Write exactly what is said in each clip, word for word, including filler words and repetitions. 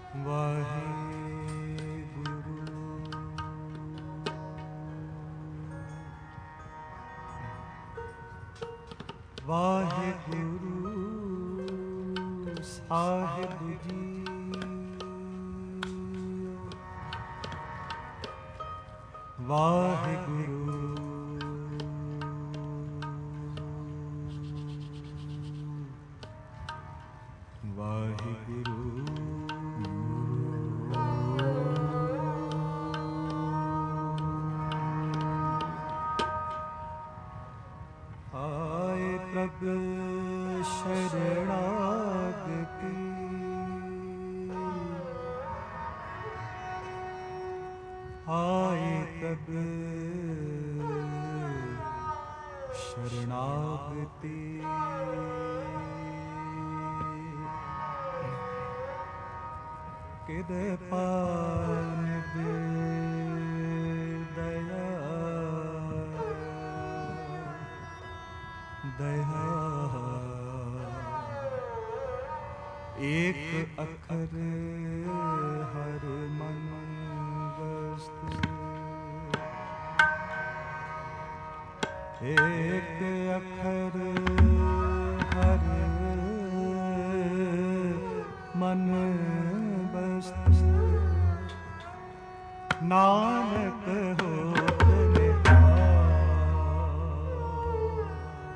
वाहेगुरु साहिब जी, वाहेगुरु वाहेगुरु। आए प्रभु शरणागति, आए प्रभु शरणागति। किद पावन दया दया, एक अखर हर मन वस्तु, एक अखर हर मन वस्तु, नानक होत निहाल।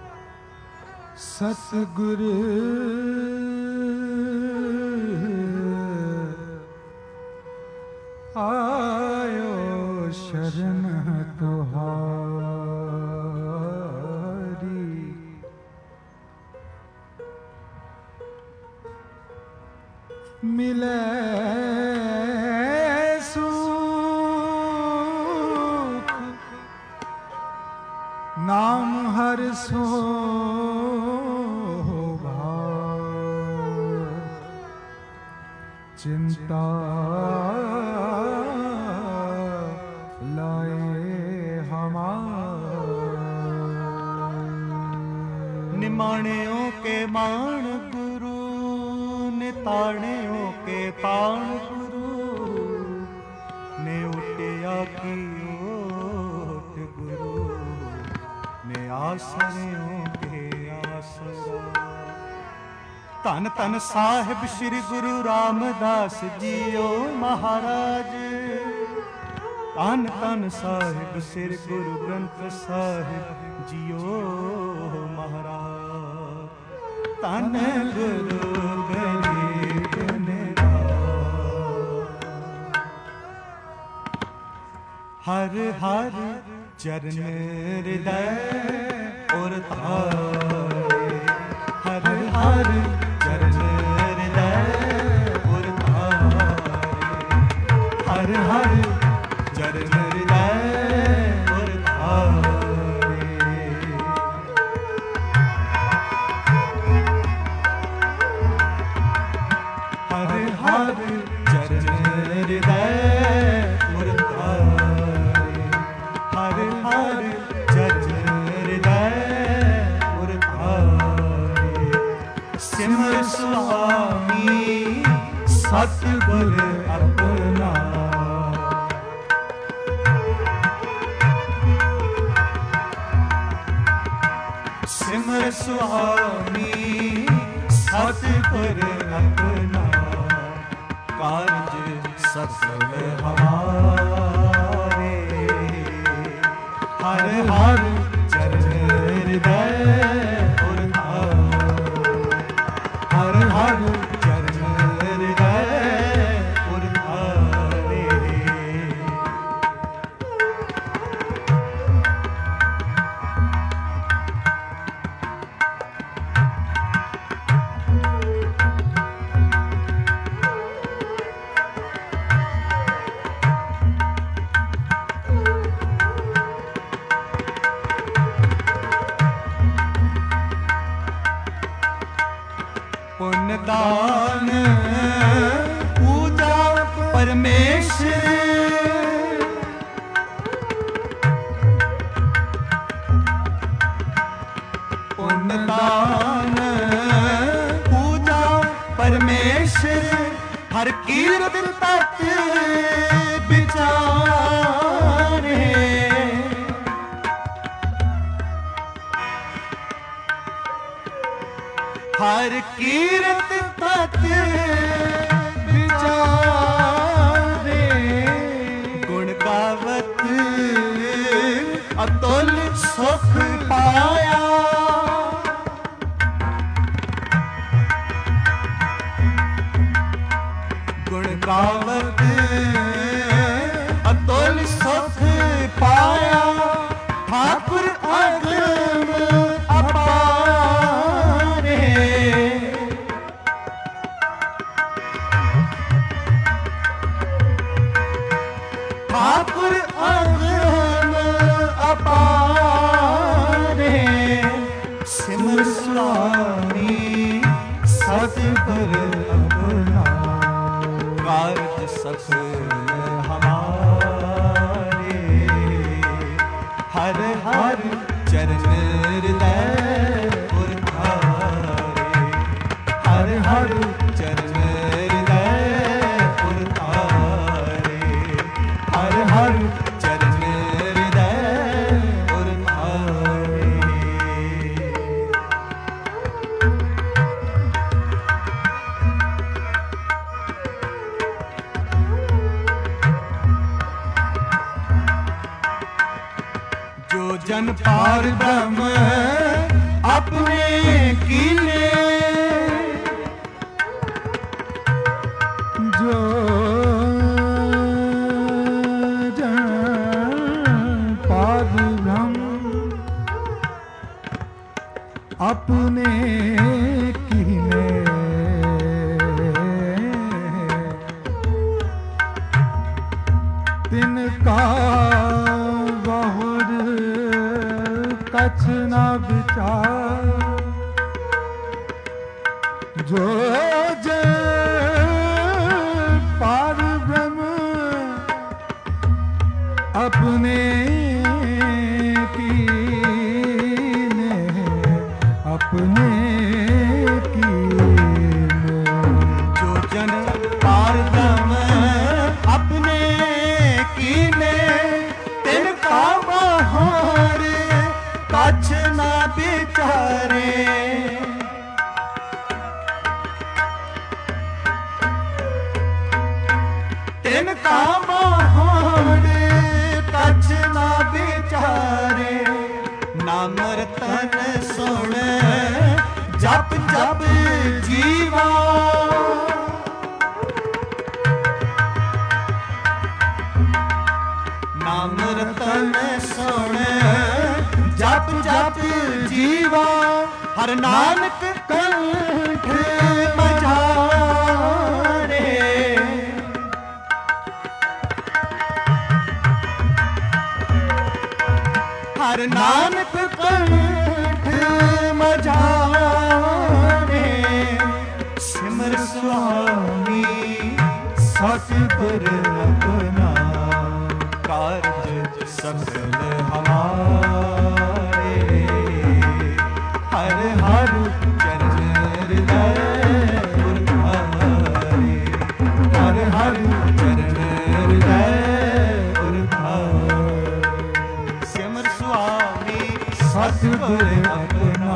सतगुरु आयो शरण तुहारी, मिले सुख नाम हर शोभा, चिंता लाए हमार। निमाणियों के मान गुरु, निताणियों के ताण गुरु, ने उटिया की ओट गुरु, ने आसरियों के आसरा। धन धन साहिब श्री गुरु रामदास जीओ महाराज, धन धन साहिब श्री गुरु ग्रंथ साहिब जीओ महाराज। धन गुरु गरीब निवाज, हर हर चरण हृदय और धारे, हर हर चरण हृदय और धारे, हर हर चरण हृदय और धारे। हर हर चरण हृदय और धारे, हर हर चरण हृदय और धारे। सिमर स्वामी सतगुर अपना, सिमर स्वामी सतगुर अपना, कारज सफल हमारे। हर हर चरण हृदय और धारे, हर हर चरण हृदय और धारे। पुण्य दान पूजा परमेश्वर, पुण्य दान पूजा परमेश्वर, हर कीरत तत विचारे, हर कीरत तत विचारे, गुण गावत अतुल सुख पाया। गुण गावत अतुल सुख पाया, ठाकुर अगम अपारे। ठाकुर अगम अपारे, सिमर स्वामी सतगुर अपना, कारज सफल हमारे। हर हर चरण हृदय उरधारे, हर हर चरण हृदय उरधारे, हर हर चरण हृदय उरधारे। जो जन पार ब्रह्म अपने कीने, जो जन पार ब्रह्म अपने कीने, तिनका कछ न विचार। जो जन पार ब्रह्म अपने कीने, अपने कीने। जो जन पार ब्रह्म अपने कीने, तिनका बाहर कछ न विचारे। तिनका बाहर कछ न विचारे। नाम रतन सुन जप जप जीवा, नाम रतन सुन जप जप जीवा, हर नानक कंठ बजारे। हर नानक कंठ बजारे, सिमर स्वामी सतगुर अपना, कारज सफल हमारे। हर हर चरण हृदय उरधारे, हर हर चरण हृदय उरधारे। सिमर स्वामी सतगुर अपना,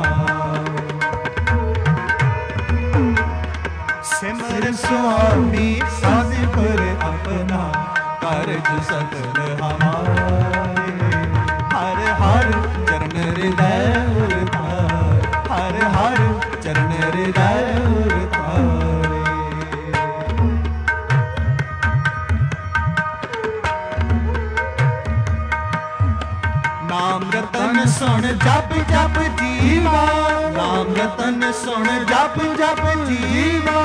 सिमर स्वामी सतगुर अपना, कारज सकल हमारे। हर हर चरण हृदय उरधारे, हर हर चरण हृदय उरधारे। नाम रतन सुन जप जप जीवा, नाम रतन सुन जप जप जीवा।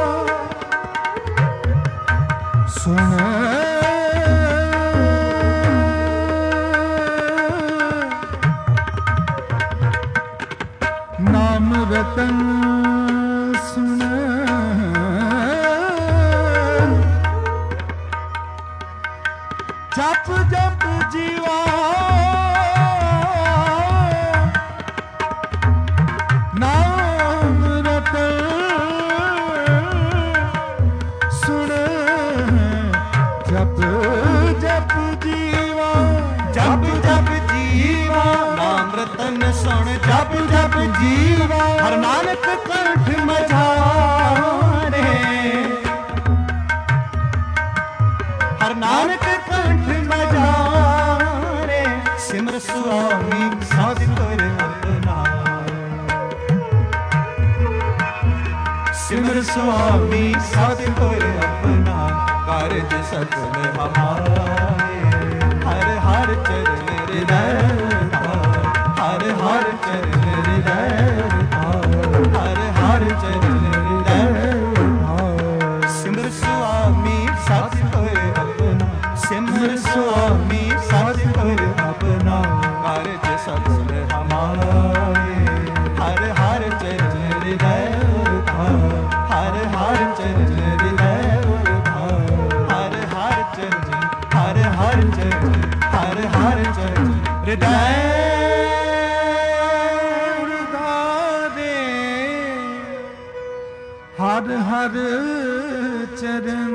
सुन नाम रतन सुन, जप जप जीवा। नाम रतन सिमर स्वामी सतगुर अपना, कारज सकल हमारे। हर हर चरण हृदय धार, हर हर चरण हृदय धार, हर हर चरण हृदय धार। सिमर स्वामी सतगुर अपना, सिमर स्वामी सतगुर अपना, कारज सकल हमारे। हर हर चरण हृदय धार, हर हर चरण हृदय धार, हर हर चरण, हर हर चरण, हर हर चरण हृदय धारे। हर हर चरण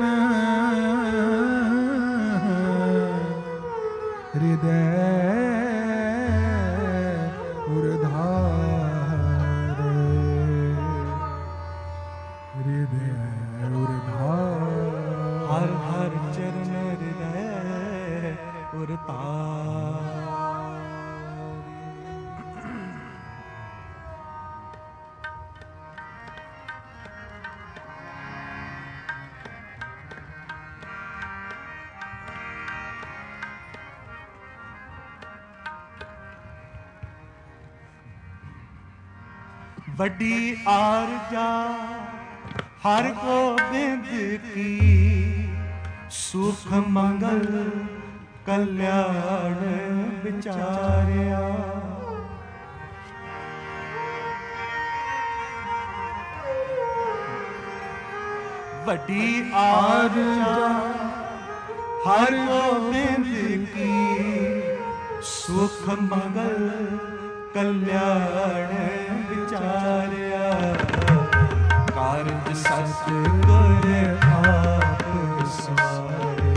हृदय हर हर चरण हृदय उरतारी। बड़ी आरजा हर गोबिंद की, सुख मंगल कल्याण विचारिया। बड़ी आरजा हर गोबिंद की, सुख मंगल कल्याण विचारिया। कारज सतगुर आप सवारे,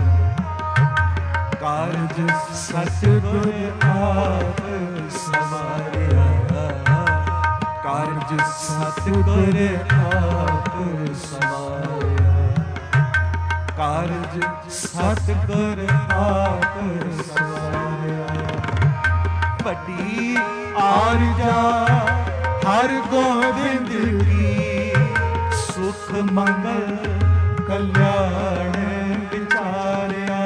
कारज सतगुर आप सवारिया। कारज सतगुर आप सवारिया, कारज सतगुर आप सवारिया। बड़ी आरजा हर गोबिंद की, सुख मंगल कल्याण विचारिया।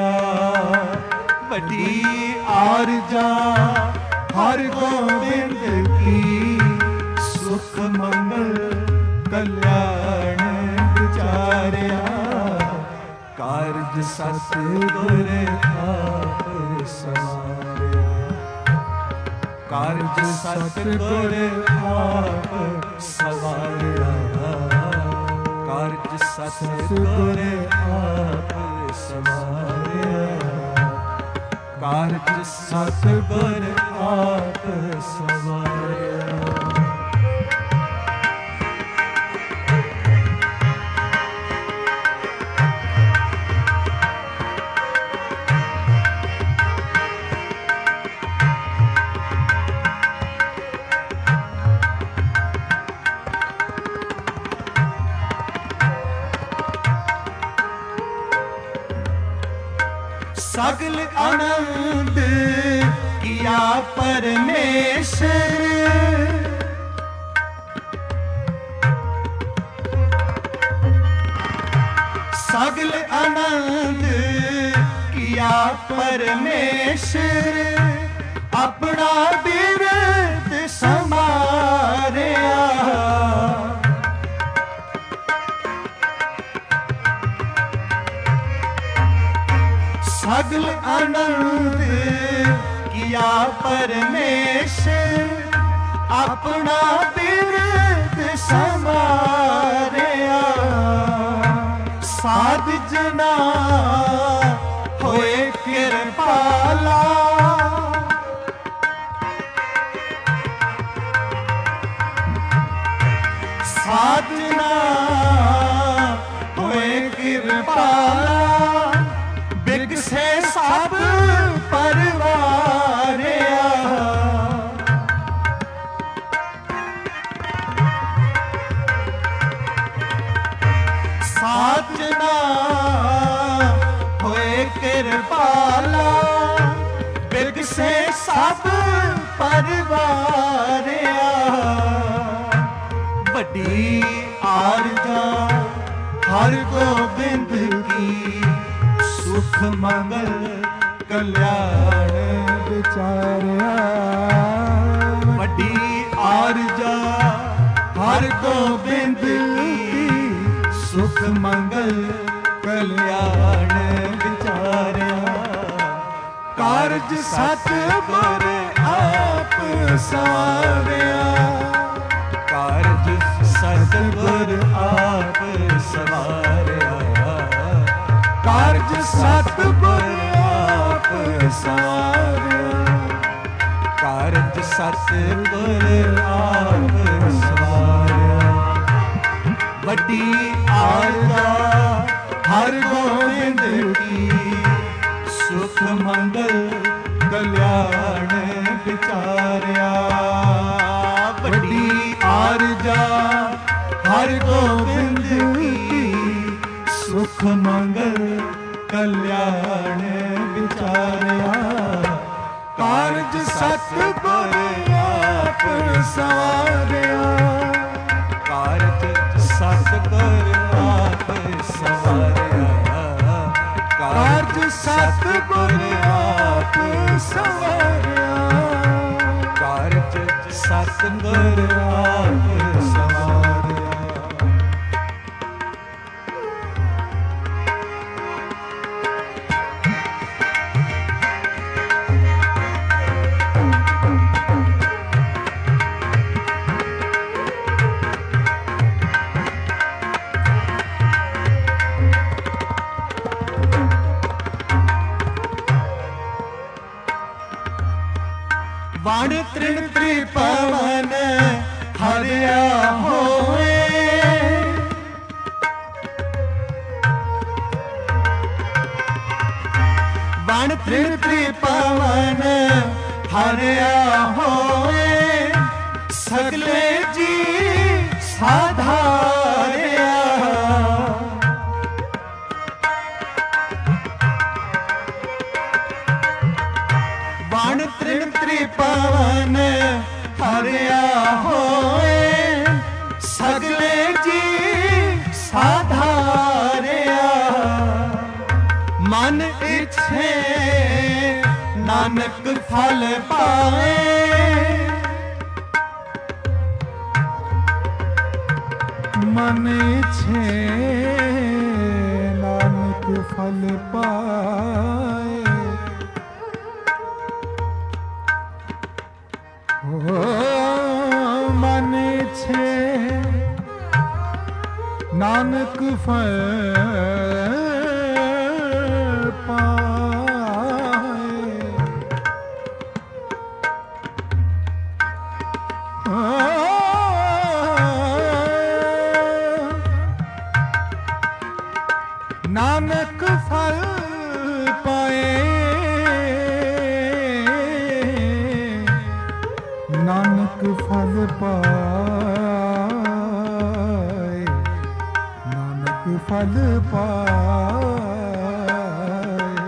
बड़ी आरजा हर गोबिंद की, सुख मंगल कल्याण विचारिया। कारज सतगुर आप सवारिया, कारज सतगुर आप सवारिया। कारज सतगुर आप सवारिया, कारज सतगुर आप सवारिया। सगल आनंद किया परमेश्वर, सगल आनंद किया परमेश्वर। अपना बिरद समारिया, सगल आनंद किया परमेश्वर। अपना बिरद समारिया। साध जना होए कृपाला, साध जना होए कृपाला। बिगसे सब परवारिया, साथ जना होए कृपाला। बिगसे सब परवारिया। बड़ी आरजा हर गोबिंद की सुख मंगल कल्याण विचारिया वड्डी आरजा हर गोबिंद की सुख मंगल कल्याण विचारिया कारज सतगुर आप सवारिया कारज सतगुर आप सवारिया कारज सतगुर आप सवारिया कारज सतगुर आप सवारिया वड्डी आरजा हर गोबिंद की सुख मंगल कल्याण विचारिया वड्डी आरजा हर गोबिंद की सुख मंगल कल्याण विचारिया कारज सतगुर आप सवारिया कारज सतगुर आप सवारिया कारज सतगुर आप सवारिया कारज सतगुर आप सवारिया वण तृण त्रिपवन हरिया होए वण तृण त्रिपवन हरिया होए सगले जी साधारिया वण तृण त्रिपवन हरिया होए सगले जी साधारिया मन इच्छे नानक फल पाए मन इच्छे नानक फल पाए मन छे नानक फल पाए नानक फल पाए नानक फल पाए नानक फल पाए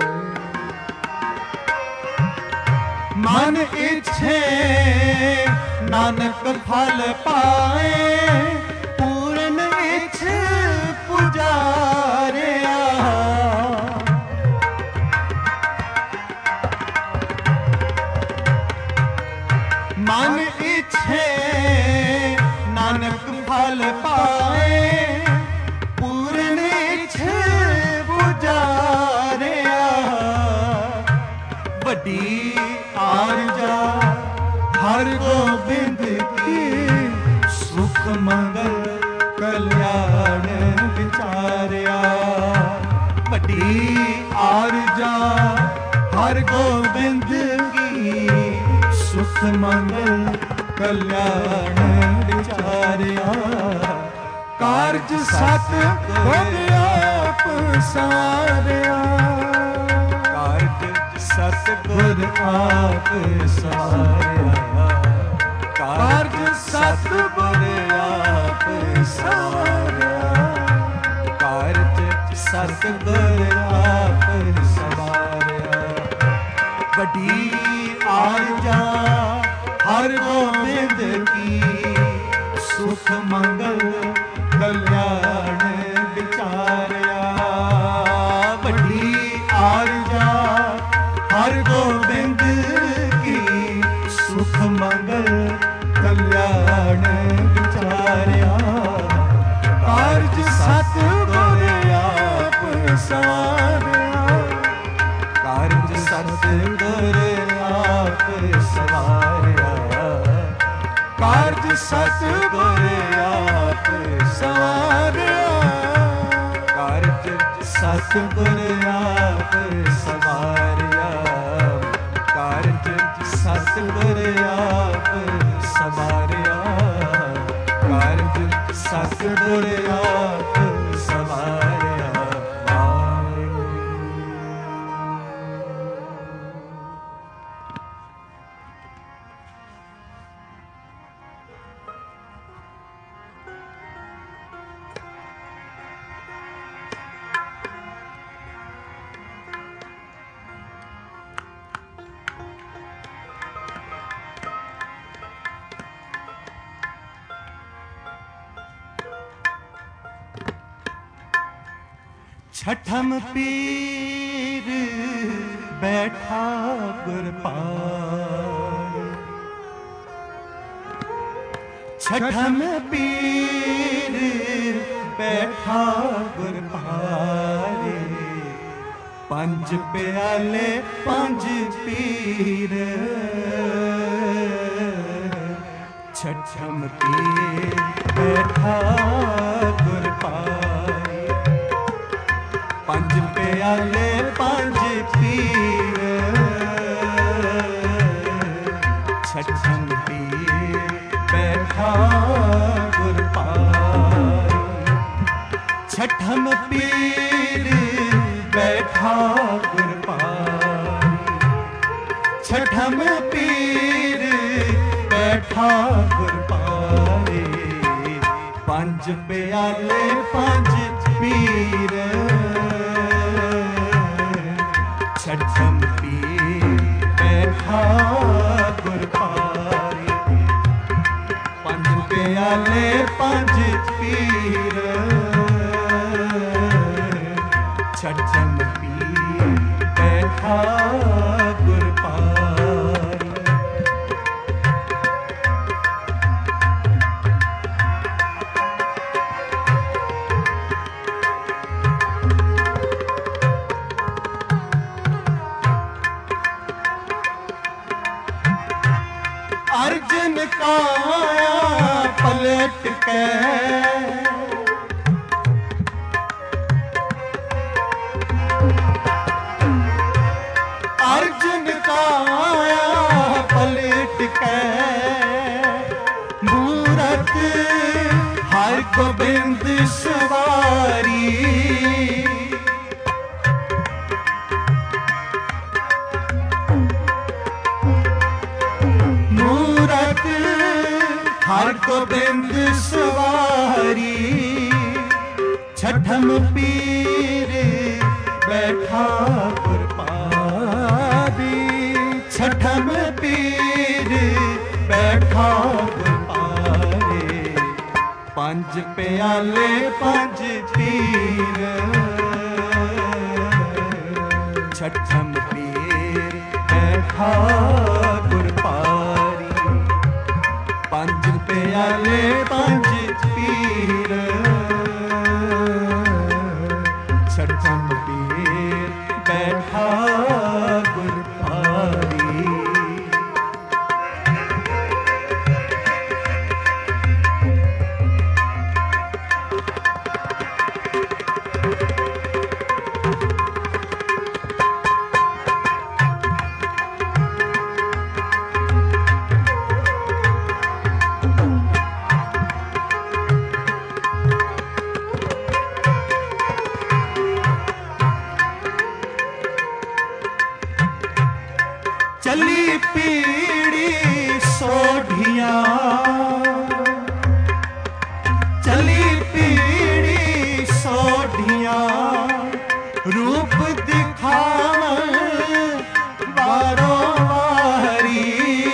मन इच्छे नानक फल पाए पूर्ण इच्छ पुजारिया मन इच्छे नानक फल पाए पूर्ण इच्छ पुजारिया वड्डी आरजा हर गोबिंद की सुख मंगल कल्याण विचारिया वड्डी आरजा हर गोबिंद की सुख मंगल कल्याण विचारिया कारज सतगुर आप सवारिया कारज सतगुर आप सवारिया कारज सतगुर आप सवारिया कारज सतगुर आप सवारिया वड्डी आरजा हर गोबिंद की सुख मंगल कल्याण विचार कारज सतगुर आप सवारिया, कारज सतगुर आप सवारिया, कारज सतगुर आप सवारिया, कारज सतगुर आप सवारिया, कारज सतगुर आप सवारिया, कारज सतगुर आप सवारिया। छठम पीर बैठा गुर पार, छठम पीर बैठा गुर पारे, पंज प्याले पंज पीर, छठम पीर बैठा गुर पारे, पंज प्याले पंज पीर, छठम पीर बैठा गुर पार, छठम पीर बैठा गुर पार, छठम पीर बैठा गुर पारे, पंज प्याले पंज पीर, छठम पीर बैठा गुर पारे, पंज प्याले पंज पीर, छठम पीर बैठा गुर पारे। अर्जन काया पलट के, अर्जन काया पलट के, मूरत हर गोबिंद सवारी, हर गोबिंद सवारी, छठम पीर बैठा गुर पारी, छठम पीर बैठा गुर पारे, पंज प्याले पंज पीर, छठम पीर बैठा गुर पारी, पंज प्याले पंज पीर, छठम पीर बैठा गुर पारी। चली पीड़ी सोढ़ियाँ, चली पीड़ी सोढ़ियाँ, रूप दिखावन बारो बारी,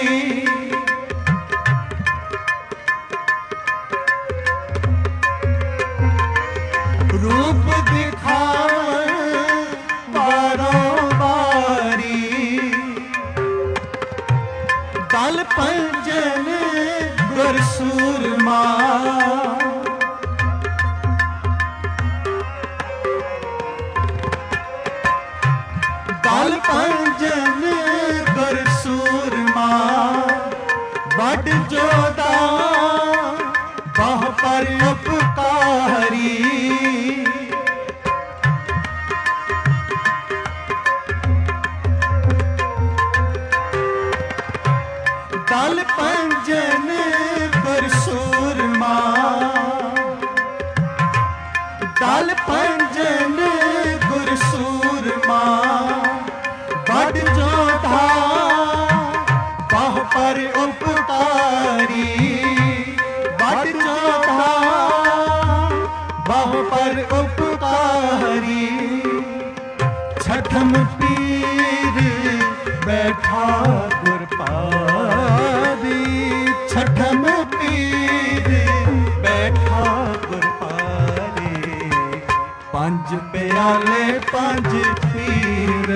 रूप दिखावन बारो बारी, दल पंजन गुर सूरमा, दल पंजन गुर सूरमा बड़ जोधा बाह पर उपकारी बड़ जोधा बाह पर उपकारी छठम पीर बैठा गुर पारी छठम पीर बैठा गुर पारी पंज प्याले पंज पीर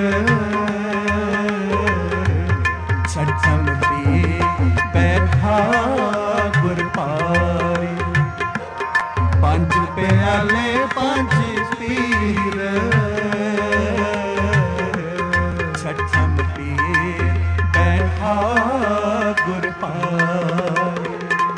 छठम पीर बैठा गुर पारी पंज प्याले पंज पीर छठम पीर बैठा गुर पारी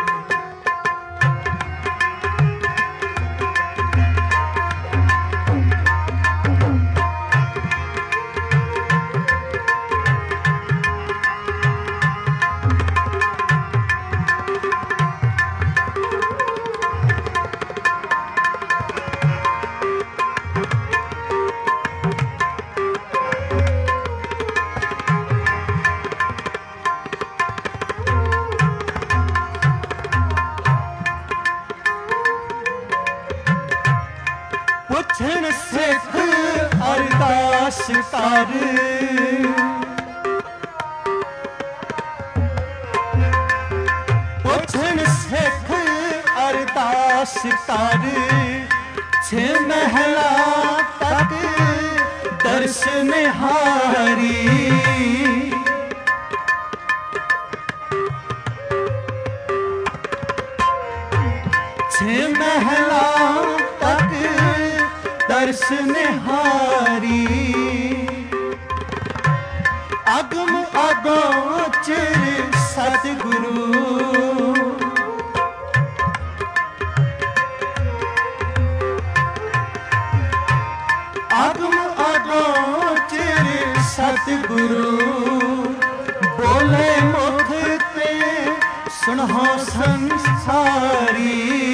पुछन सिख अरदास कर पुछन सिख अरदास कर छे महला तक दर्शन हारी छे महला तक दर्शन हारी अगम अगोचर सतगुरु अगम अगोचर सतगुरु बोले मुख ते सुनहो संसारी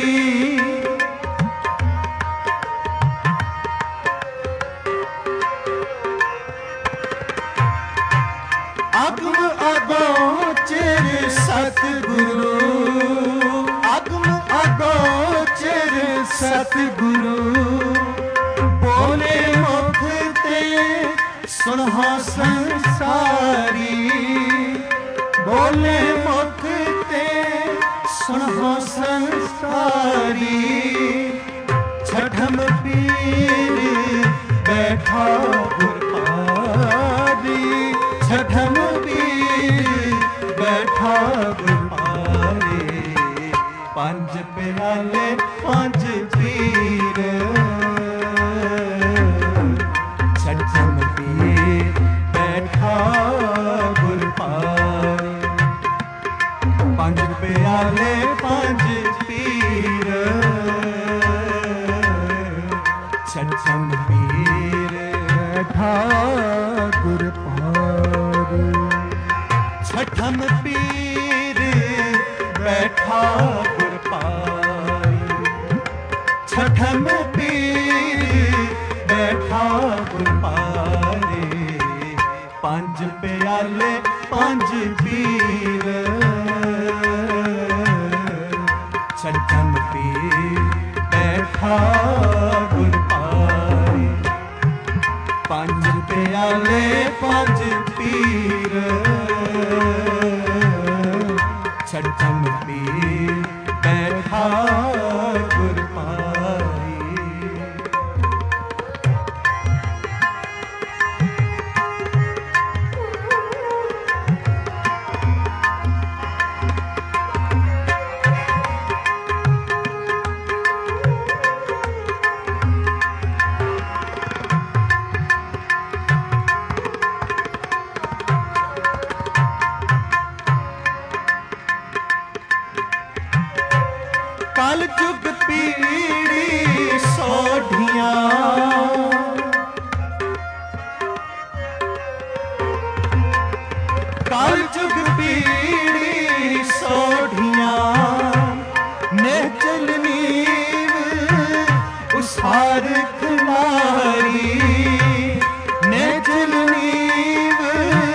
अगम अगोचर सतगुरु अगम अगोचर सतगुरु बोले मुख ते सुनहो संसारी बोले मुख ते सुनहो संसारी छठम पीर बैठा गुर पारी छठम पीर बैठा गुर पारी पंज प्याले पंज पीर छठम पीर बैठा गुर पारी पंज प्याले पंज पीर छठम पीर बैठा गुर पारी छठम पीर बैठा गुर पारी छठम पीर बैठा गुर पारी पंज प्याले पंज पीर छठम पीर बैठा गुर पारी पंज प्याले पंज पीर छठम पीर बैठा गुर पारी कल हारख नारी ने जल नीव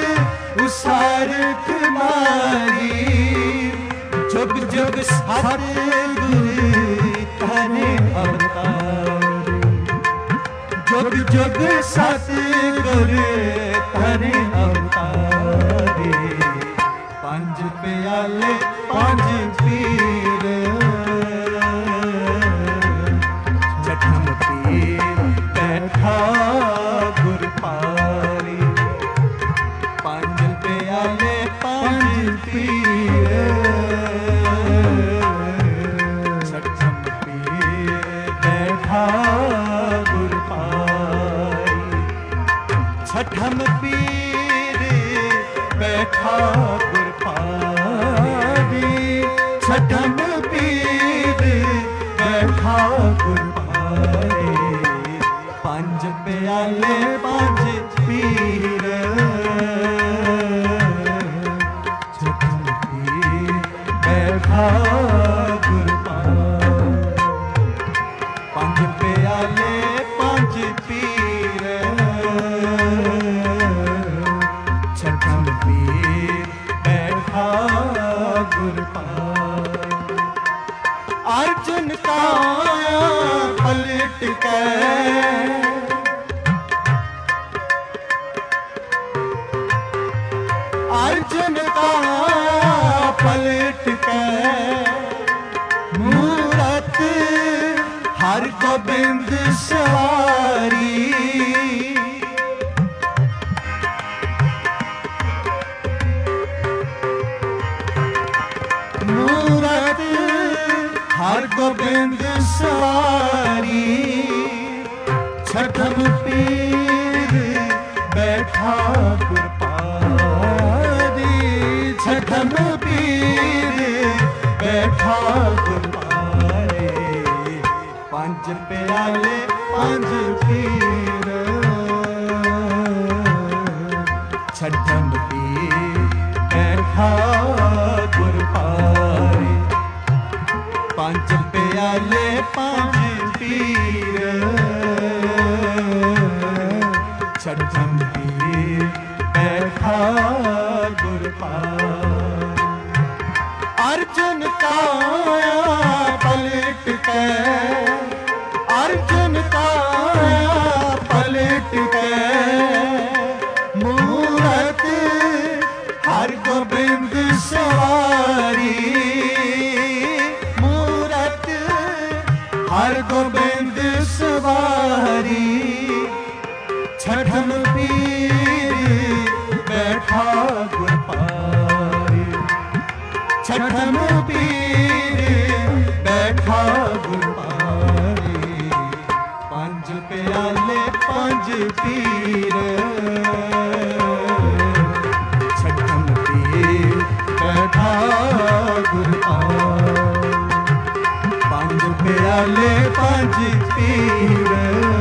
उसारख नारी जुग जुग सतगुर करे अवतार जुग जुग सतगुर करे अवतारे पंज प्याले पंज पीर छठम पीर बैठा गुर पारी पंज प्याले पंज पीर छठम पीर बैठा गुर पारी छठम पीर बैठा गुर पारी छठम पीर बैठा गुर पारी पंज प्याले पंज पीर छठम पीर बैठा गुर पारी पंज प्याले पंज पीर छठम पीर बैठा गुर पारी अर्जुन का पलट के अर्जुन का पलट के मूरत हर गोबिंद सवारी मूरत हर गोबिंद सवारी छठम पीर बैठा गुर पारी छठम पीर बैठा गुर पारी पंज प्याले पंज पीर छठम पीर बैठा गुर पारी पंज प्याले पंज पीर छठम पीर बैठा गुर पारी अर्जुन का पलट के अर्जुन का पलट के मूरत हर गोबिंद सवारी मूरत हर गोबिंद सवारी छठम पीर बैठा गुर पारी छठम पीर बैठा गुर पारी पंज प्याले पंज पीर छठम पीर बैठा गुर पारी पंज प्याले पंज पीर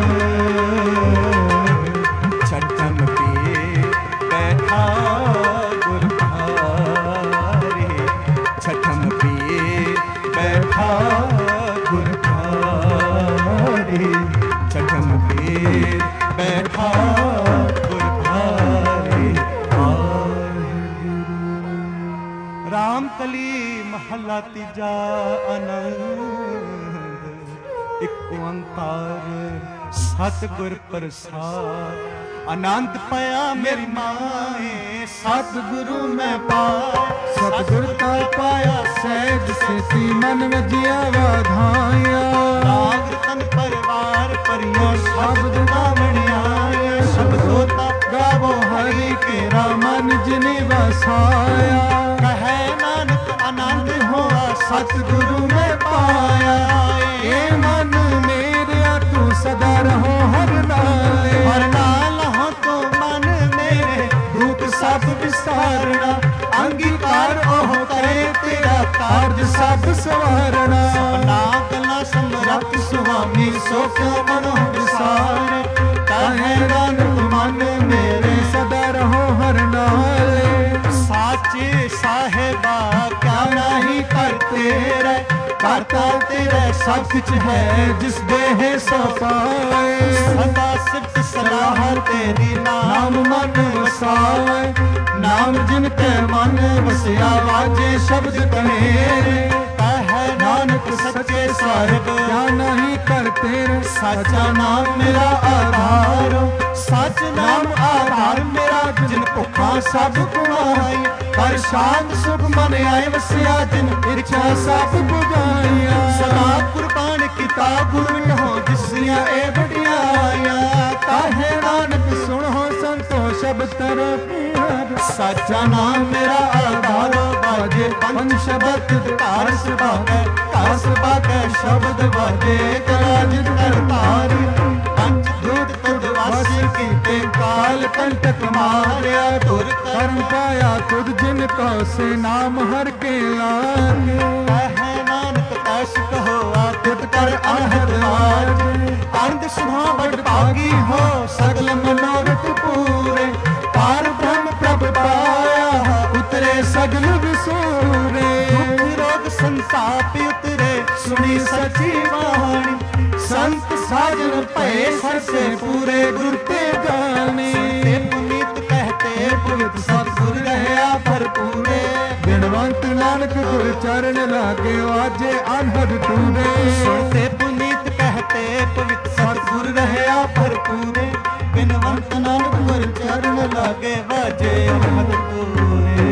छठम पीर बैठा गुर पारी छठम पीर बैठा गुर पारी छठम पीर बैठा गुर पारी रामकली महला तीजा आनंद एक ओंकार सतगुर प्रसाद आनंद पाया मेरी माए सतगुरु मैं पाया सतगुर का पाया सहज से मन में जिया वाधाया राग तन परिवार परियो शब्द गावण आया शब्दोता गावो हरि के रामन जिने बसाया कहे नानक आनंद हुआ सतगुरु में पाया ए मन मेरे तू सदा रहो हर नाले हर नाल हो तो मन मेरे रूप सब विसारना अंगीकार ओह करे तेरा कार्य सब सवारना सपना गला समरत स्वामी सो क्यों मनो विसार कहे नानक मन मेरे सदा रहो हर नाले साचे साहेबा क्या नहीं करते रे करता तेरे सब कुछ है जिस देह सो पाए सदा सिफत सलाह तेरी नाम मन वसावे नाम जिनके मन वसिया वाजे शब्द कहेरे कहे नानक सच्चे साहिब क्या नहीं करते रे साचा नाम मेरा आधार सच नाम आधार मेरा जिन भुखा सब कुआई पर शांत सुख मन आए वसिया जिन इच्छा सब बुझाइया सदा कुर्बान किता गुरु हो जिसिया ए बढ़ियाया काहे नानक सुनो संतो शब्द तर साचा नाम मेरा आधार बाजे पंच शब्द कार सुभागे कार सुभागे शब्द बाजे कराज करतारी पंच दूत तुद वासी कीते काल कंटक मारिया तुर कर्म पाया तुद जिन को से नाम हर के लागे कहे नानक तैस कहो तुद कर अनहद लाज अंध सुहा बड़ भागी हो सगल मनोरथ पूरे पार ब्रह्म प्रभ पाया उतरे सगल विसूरे दुख रोग संताप उतरे सुनी सची वाणी संत साजन भय सर से पूरे गुर ते जाने पुनीत कहते पवित्र सतगुर रहया भरपूरे बिनवंत नानक गुर चरण लागे वाजे अनहद तूरे सुनते पुनीत कहते पवित्र सतगुर रहया भरपूरे बिनवंत नानक गुर चरण लागे वाजे अनहद तूरे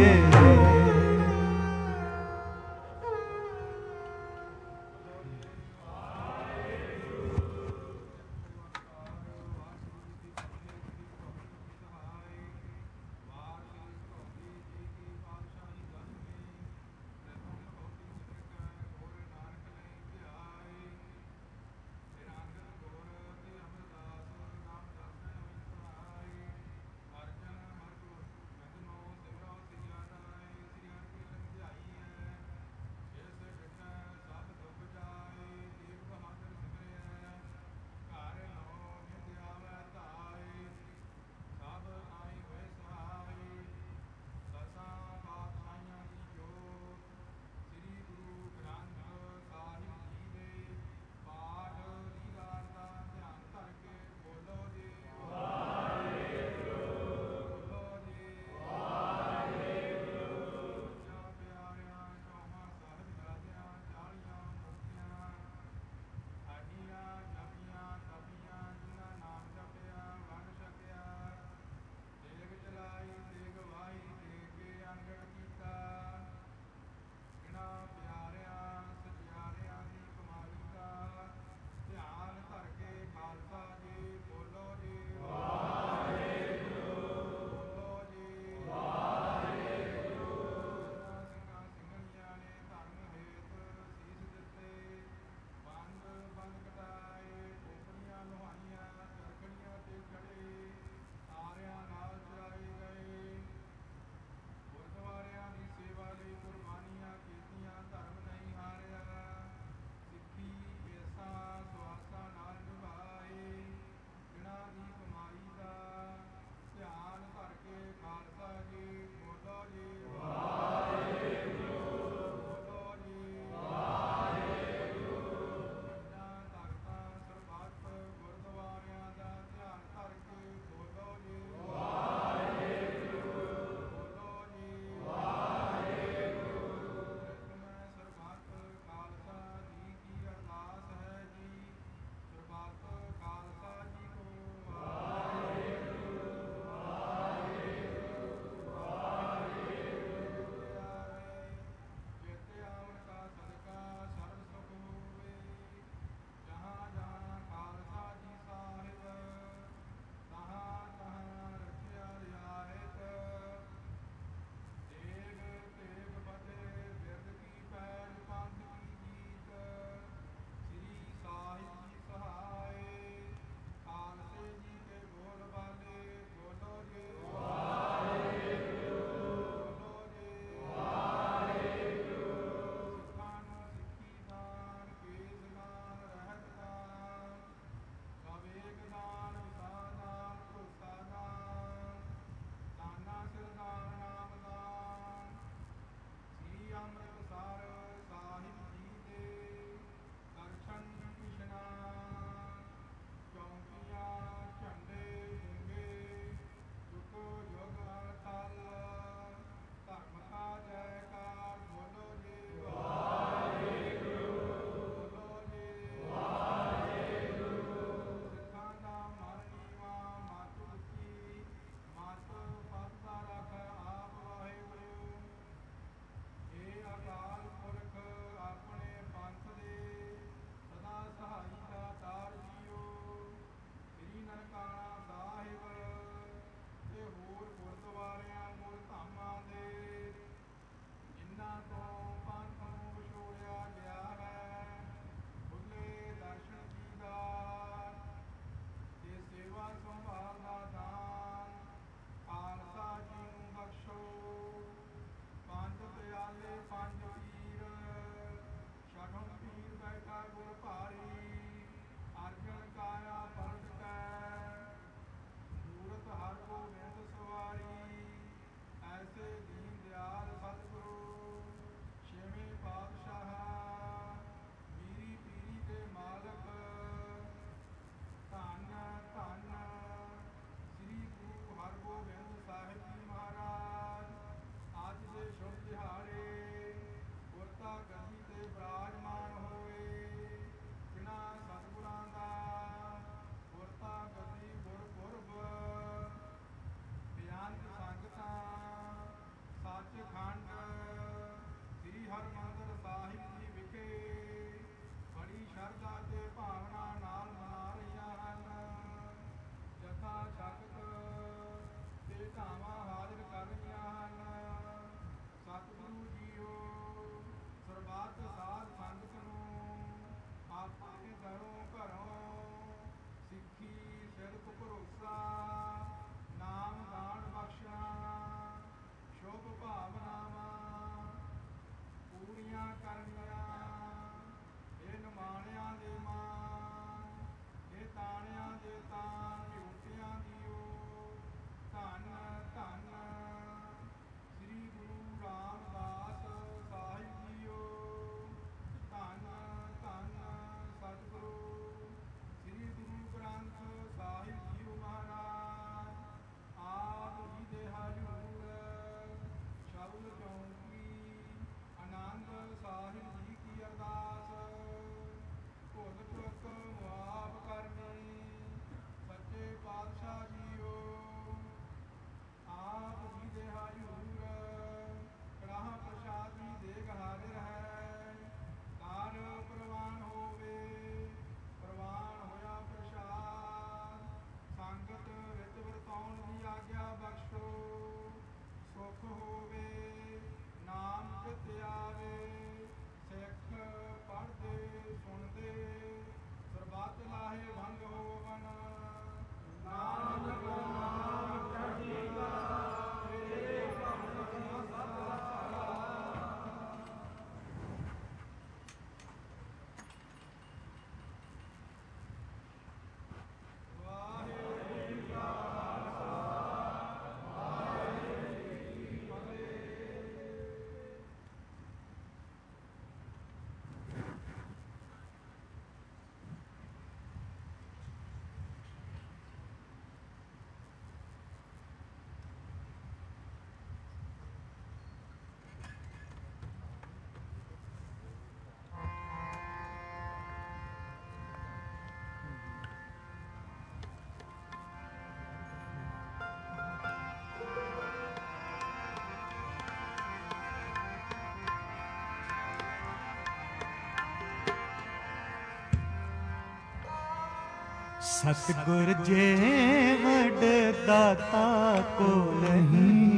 सतगुर जेवड़ दाता को नहीं,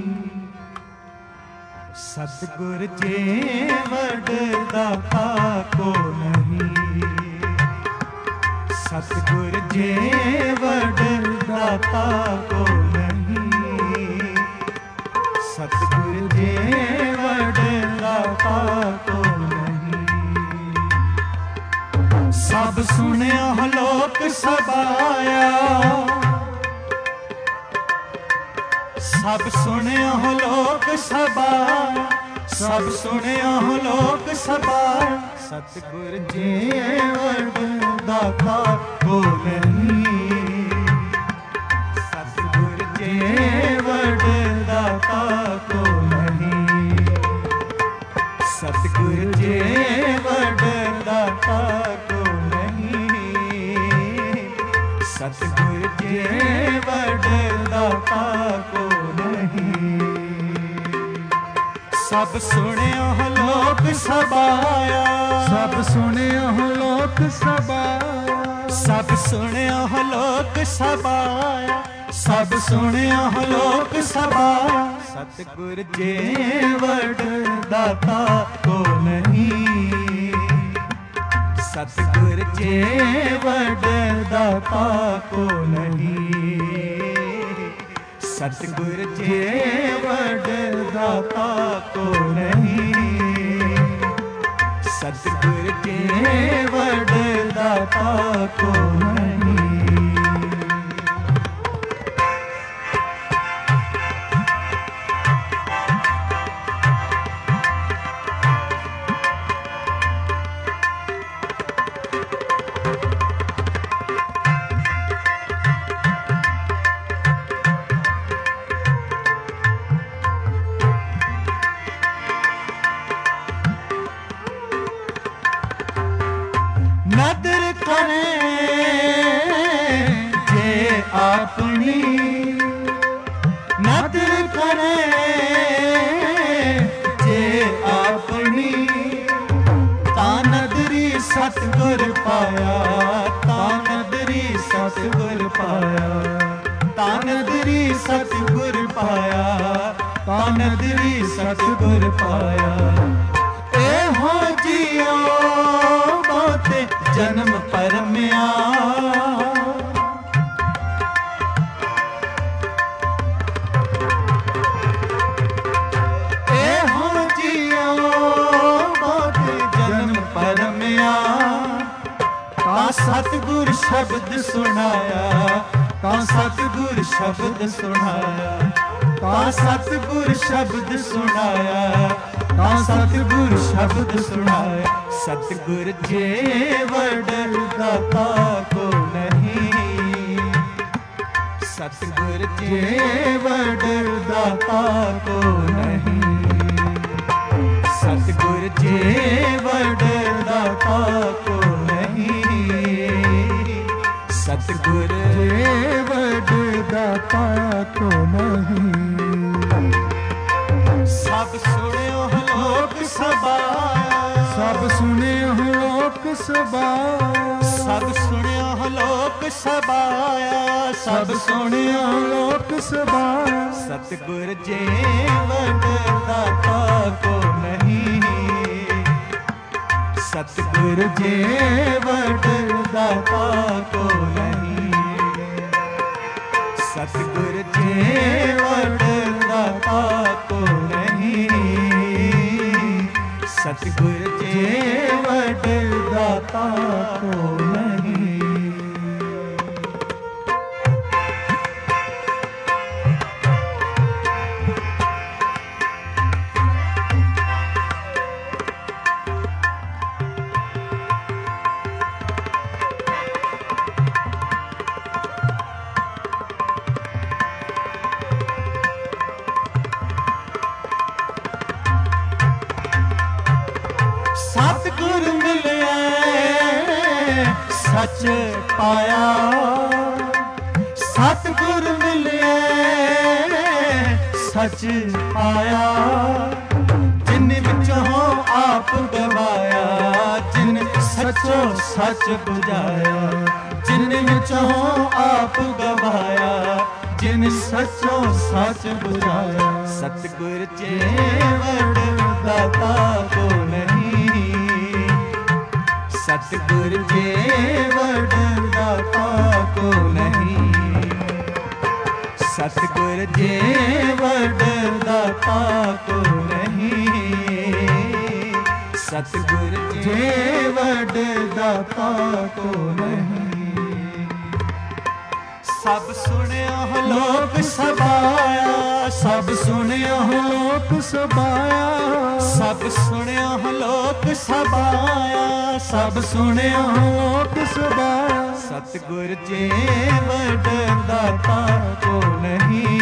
सतगुर जेवड़ दाता को नहीं, सतगुर जेवड़ दाता को नहीं, सतगुर जेवड़ दाता को नहीं। सब सुनिया लोक सबाया, सब सुनिया लोक सबाया, सब सुनिया लोक सबाया, सतगुर जेवड़ दाता को नहीं, सतगुर जेवड़ दाता को नहीं, सतगुर जेवड़ दाता को नहीं, सतगुर जेवड़ दाता को नहीं। सब सुनिया लोक सबाया, सब सुनिया लोक सबाया, सब सुनिया लोक सबाया, सब सुनिया लोक सबाया, सतगुर जेवड़ दाता को नहीं, सतगुर जेवड़ दाता को नहीं, सतगुर जेवड़ दाता को नहीं, सतगुर जेवड़ दाता को नहीं। नदर करें जे अपनी, नदर करें जे अपनी, ता नदरी सतगुर पाया, ता नदरी सतगुर पाया, ता नदरी सतगुर पाया, ता नदरी सतगुर पाया। ए हो जियो बाते जन्म परम्या, ए हो जियो बाते जन्म परम्या, ता सतगुर शब्द सुनाया, ता सतगुर शब्द सुनाया, ता सतगुर शब्द सुनाया, ता सतगुर शब्द सुनाया। सतगुर जेवड़ दाता को नहीं, सतगुर जेवड़ दाता को नहीं, सतगुर जेवड़ दाता को नहीं, सतगुर जेवड़ दाता को नहीं। सब सुनियो लोक सबाया, सब सुनियो लोक सबाया, सब सुनियो लोक सबाया, सब सुनियो लोक सबाया, सतगुर जेवड़ दाता को नहीं, सतगुर जेवड़ दाता को नहीं, सतगुर जेवड़ दाता को नहीं, सतगुर जेवड़ दाता को नहीं। सतगुर मिलिया सच पाया, सतगुर मिलिया सच पाया, जिन विचों आप गवाया, जिन सचो सच बुझाया, ਜਿਨ ਵਿਚੋਂ ਆਪ ਗਵਾਇਆ, ਜਿਨ ਸੱਚੋਂ ਸੱਚ ਬੁਝਾਇਆ। ਸਤਿਗੁਰ ਜੀਵਨ ਦਾਤਾ ਕੋ ਨਹੀਂ, ਸਤਿਗੁਰ ਜੀਵਨ ਦਾਤਾ ਕੋ ਨਹੀਂ, ਸਤਿਗੁਰ ਜੀਵਨ ਦਾਤਾ ਕੋ ਨਹੀਂ, ਸਤਿਗੁਰ ਜੀਵਨ ਦਾਤਾ ਕੋ ਨਹੀਂ। ਸਭ ਸੁਣਿਆ ਲੋਕ ਸਭਾਇਆ, ਸਭ ਸੁਣਿਆ ਲੋਕ ਸਭਾਇਆ, ਸਭ ਸੁਣਿਆ ਲੋਕ ਸਭਾਇਆ, ਸਭ ਸੁਣਿਆ ਲੋਕ ਸਭਾਇਆ। ਸਤਿਗੁਰ ਜੀਵਨ ਦਾਤਾ ਕੋ ਨਹੀਂ,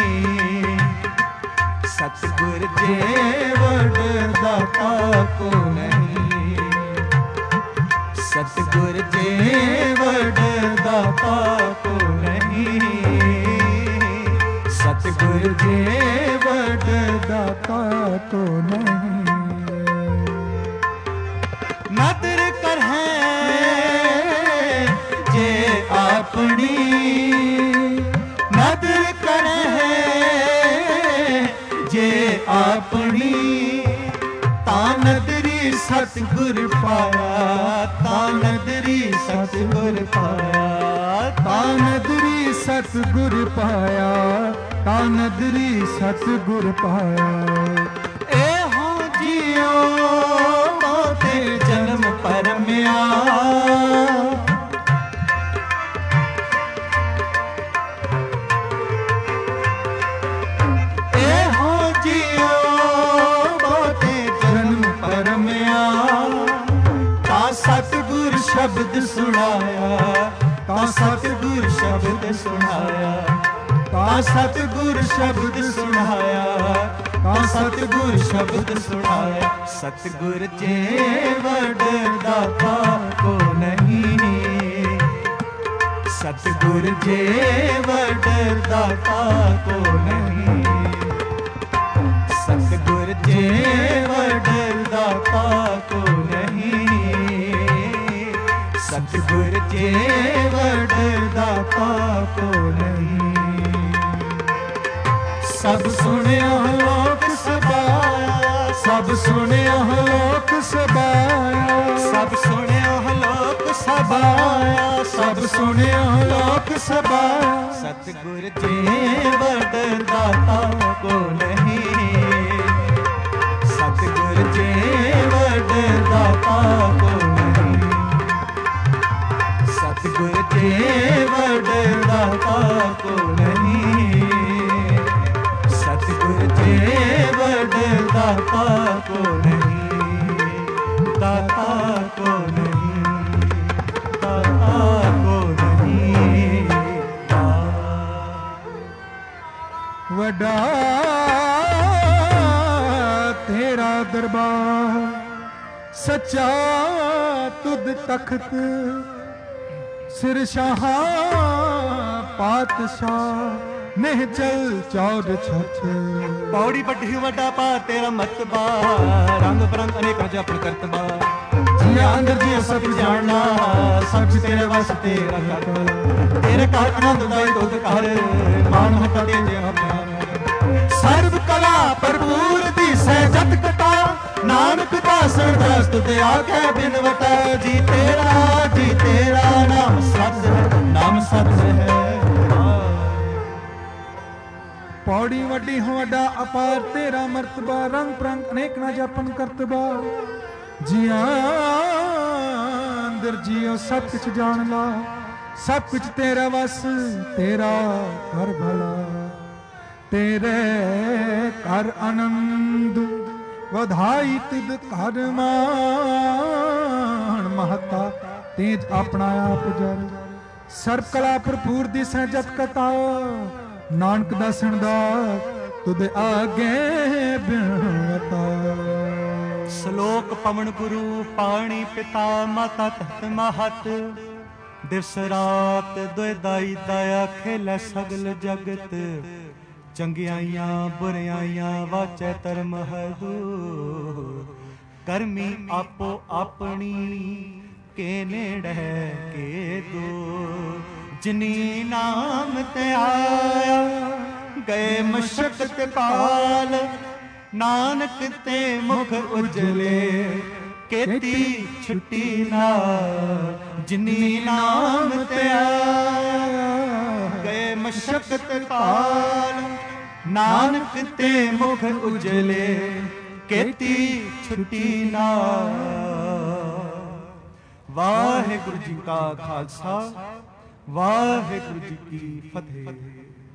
ਸਤਿਗੁਰ ਜੀਵਨ ਦਾਤਾ ਕੋ ਨਹੀਂ, ਸਤਿਗੁਰ ਜੀਵਨ ਦਾਤਾ ਕੋ ਨਹੀਂ, ਸਤਿਗੁਰ ਜੀਵਨ ਦਾਤਾ ਕੋ ਨਹੀਂ। ਨਦਰ ਕਰਹਿ ਜੇ ਆਪਣੀ, ਨਦਰ ਕਰਹਿ ਜੇ ਆਪਣੀ, ਤਾਂ ਨਦਰੀ ਸਤਿਗੁਰ ਪਾਇਆ, ਤਾਂ ਨਦਰੀ ਸਤਿਗੁਰ ਪਾਇਆ, ਤਾਂ ਨਦਰੀ ਸਤਿਗੁਰ ਪਾਇਆ, ਤਾਂ ਨਦਰੀ ਸਤਿਗੁਰ ਪਾਇਆ। ਇਹੋ ਜਿਉ ਮੋਤੇ ਜਨਮ ਪਰਮਿਆ, ਇਹੋ ਜਿਉ ਮੋਤੇ ਜਨਮ ਪਰਮਿਆ, ਤਾਂ ਸਤਿਗੁਰ ਸ਼ਬਦ ਸੁਣਾਇਆ, ਤਾਂ ਸਤਿਗੁਰ ਸ਼ਬਦ ਸੁਣਾਇਆ, ਤਾਂ ਸਤਿਗੁਰ ਸ਼ਬਦ ਸੁਣਾਇਆ, ਤਾਂ ਸਤਿਗੁਰ ਸ਼ਬਦ ਸੁਣਾਇਆ। ਸਤਿਗੁਰ ਜੀਵਨ ਦਾਤਾ ਕੋ ਨਹੀਂ, ਸਤਿਗੁਰ ਜੀਵਨ ਦਾਤਾ ਕੋ ਨਹੀਂ, ਸਤਿਗੁਰ ਜੀਵਨ ਦਾਤਾ ਕੋ ਨਹੀਂ, ਸਤਿਗੁਰ ਜੀਵਨ ਦਾਤਾ ਕੋ ਨਹੀਂ। ਸਭ ਸੁਣਿਆ ਲੋਕ ਸਭਾਇਆ, ਸਭ ਸੁਣਿਆ ਲੋਕ ਸਭਾਇਆ, ਸਭ ਸੁਣਿਆ ਲੋਕ ਸਭਾਇਆ, ਸਭ ਸੁਣਿਆ ਲੋਕ ਸਭਾਇਆ। ਸਤਿਗੁਰ ਜੀਵਨ ਦਾਤਾ ਕੋ ਨਹੀਂ, ਸਤਿਗੁਰ ਜੀਵਨ ਦਾਤਾ ਕੋ ਨਹੀਂ, ਸਤਿਗੁਰ ਜੀਵਨ ਦਾਤਾ ਕੋ ਨਹੀਂ, ਸਤਿਗੁਰ ਜੀਵਨ ਦਾਤਾ ਕੋ ਨਹੀਂ, ਦਾਤਾ ਕੋ ਨਹੀਂ, ਦਾਤਾ ਕੋ ਨਹੀਂ। ਵੱਡਾ ਤੇਰਾ ਦਰਬਾਰ, ਸੱਚਾ ਤੁਧ ਤਖਤ, ਸਿਰ ਸ਼ਾਹ ਪਾਤਸ਼ਾਹ ਨਿਹਚਲ ਚੌਦ ਛੱਛ। ਪੌੜੀ ਵੱਡੀ ਵੱਡਾ ਪਾ ਤੇਰਾ ਮਤਬਾ, ਰੰਗ ਬਰੰਗ ਅਨੇਕ ਜਪਨ ਕਰਤਬਾ। ਜੀਆ ਅੰਦਰ ਜੀ ਸਭ ਜਾਣਨਾ, ਸਭ ਤੇਰੇ ਵਸ ਤੇਰਾ ਕਰ। ਤੇਰੇ ਘਰ ਆਨੰਦ ਦਾਈ ਤੁਧ ਘਰ, ਮਾਨ ਹਟਾ ਦੇ ਜੇ ਆਪਣਾ। ਸਰਬ ਕਲਾ ਭਰਪੂਰ ਦੀ ਸਹਿਜਤ ਕਟਾ, ਨਾਨਕ ਦਾਸਨ ਦਾਸ ਤੁਧ ਆਖੈ ਬਿਨਵਟਾ। ਜੀ ਤੇਰਾ ਜੀ ਤੇਰਾ ਨਾਮ ਸਤ ਹੈ, ਨਾਮ ਸਤ ਹੈ। ਪੌੜੀ ਵੱਡੀ ਹੋ ਵੱਡਾ ਅਪਾਰ ਤੇਰਾ ਮਰਤਬਾ, ਰੰਗ ਪ੍ਰੰਗ ਅਨੇਕ ਨਾ ਜਪਨ ਕਰਤਬਾ। ਜੀਆਂ ਅੰਦਰ ਜੀਓ ਸਭ ਕੁਛ ਜਾਣ ਲਾ, ਸਭ ਕੁਛ ਤੇਰਾ ਵਸ ਤੇਰਾ ਘਰ ਭਲਾ। ਤੇਰੇ ਘਰ ਆਨੰਦ ਵਧਾਈ ਤਿਦ ਘਰ ਮਾਣ। ਮਹਤਾ ਤੇਜ ਆਪਣਾ ਆਪ ਜਰ, ਸਰਬ ਕਲਾ ਭਰਪੂਰ ਦੀ ਸਹਿਜਤ ਕਤਾ। ਨਾਨਕ ਦਸਣ ਦਾ ਤੁਧ ਆਗੇ ਬਿਨਵਤਾ। ਸ਼ਲੋਕ ਪਵਨ ਗੁਰੂ ਪਾਣੀ ਪਿਤਾ ਮਾਤਾ ਤਤ ਮਹਤ। ਦਿਵਸ ਰਾਤ ਦੁਇ ਦਾਈ ਦਾਇਆ ਖੇਲੇ ਸਗਲ ਜਗਤ। ਚੰਗਿਆਈਆਂ ਬੁਰਿਆਈਆਂ ਵਾਚੈ ਧਰਮ ਹਦੂ। ਕਰਮੀ ਆਪੋ ਆਪਣੀ के नेड़े के दो। जिनी नाम ते आया गए मशक्कत पाल, नानक ते मुख उजले केती छुट्टी नाल। जिनी नाम ते आया गए मशक्कत पाल, नानक ते मुख उजले केती छुट्टी नाल। वाहिगुरु जी का खालसा, वाहिगुरु जी की फतेह।